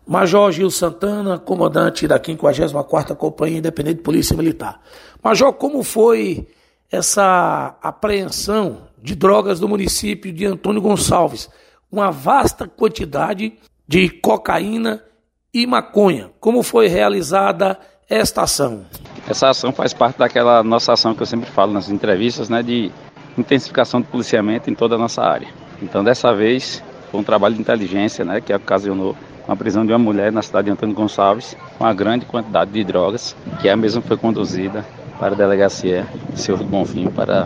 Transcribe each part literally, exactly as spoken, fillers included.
Major Gil Santana, comandante da quinquagésima quarta Companhia Independente de Polícia Militar. Major, como foi essa apreensão de drogas do município de Antônio Gonçalves? Uma vasta quantidade de cocaína e maconha. Como foi realizada esta ação? Essa ação faz parte daquela nossa ação que eu sempre falo nas entrevistas, né, de intensificação do policiamento em toda a nossa área. Então, dessa vez, foi um trabalho de inteligência, né, que ocasionou a prisão de uma mulher na cidade de Antônio Gonçalves com uma grande quantidade de drogas, que a mesma foi conduzida para a delegacia de Senhor do Bonfim para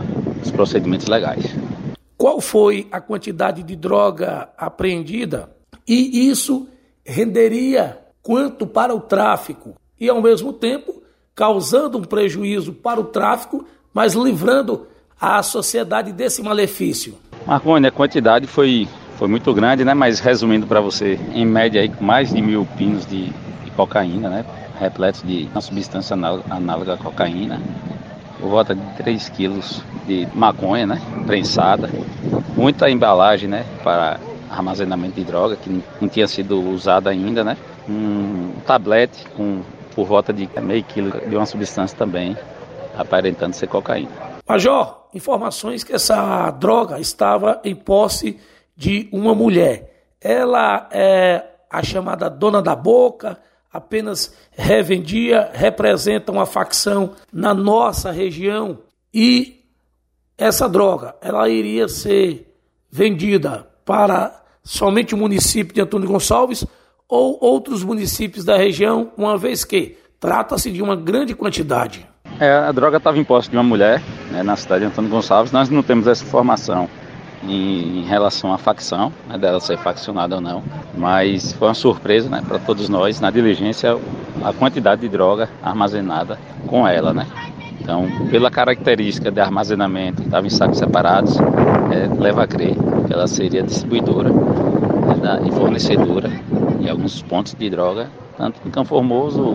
os procedimentos legais. Qual foi a quantidade de droga apreendida? E isso renderia quanto para o tráfico? E, ao mesmo tempo, causando um prejuízo para o tráfico, mas livrando a sociedade desse malefício. Marconi, a quantidade foi, foi muito grande, né? Mas resumindo para você, em média aí, mais de mil pinos de, de cocaína, né? Repletos de uma substância análoga à cocaína, por volta de três quilos de maconha, né? Prensada, muita embalagem, né? Para armazenamento de droga que não tinha sido usada ainda, né? Um tablete com por volta de meio quilo de uma substância também aparentando ser cocaína. Major, informações que essa droga estava em posse de uma mulher. Ela é a chamada dona da boca, apenas revendia, representa uma facção na nossa região e essa droga, ela iria ser vendida para somente o município de Antônio Gonçalves ou outros municípios da região, uma vez que trata-se de uma grande quantidade. É, a droga estava em posse de uma mulher, né, na cidade de Antônio Gonçalves. Nós não temos essa informação em, em relação à facção, né, dela ser faccionada ou não, mas foi uma surpresa, né, para todos nós, na diligência, a quantidade de droga armazenada com ela, né? Então, pela característica de armazenamento, estava em sacos separados, é, leva a crer que ela seria distribuidora, né, da, e fornecedora em alguns pontos de droga, tanto em Campo Formoso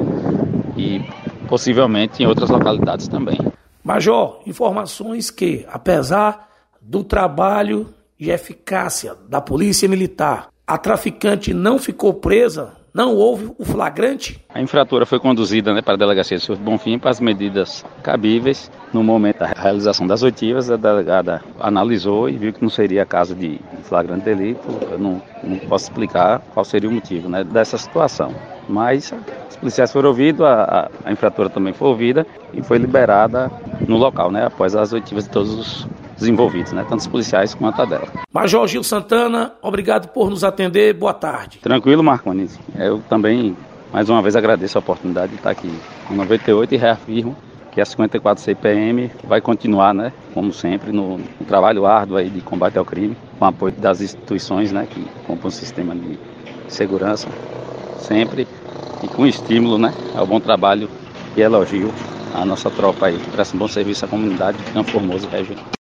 e possivelmente em outras localidades também. Major, informações que, apesar do trabalho e eficácia da Polícia Militar, a traficante não ficou presa, não houve o flagrante? A infratora foi conduzida, né, para a delegacia de Senhor do Bonfim para as medidas cabíveis. No momento da realização das oitivas, a delegada analisou e viu que não seria caso de flagrante delito. Eu não, não posso explicar qual seria o motivo, né, dessa situação. Mas os policiais foram ouvidos, a, a, a infratora também foi ouvida e foi liberada no local, né, após as oitivas de todos os os envolvidos, né, tanto os policiais quanto a dela. Major Gil Santana, obrigado por nos atender, boa tarde. Tranquilo, Marconi. Eu também, mais uma vez, agradeço a oportunidade de estar aqui com noventa e oito e reafirmo que a cinquenta e quatro C P M vai continuar, né, como sempre, no, no trabalho árduo aí de combate ao crime, com apoio das instituições, né, que compõem o sistema de segurança, sempre, e com estímulo, né, ao bom trabalho e elogio à nossa tropa aí, que presta um bom serviço à comunidade de Campo Formoso e região.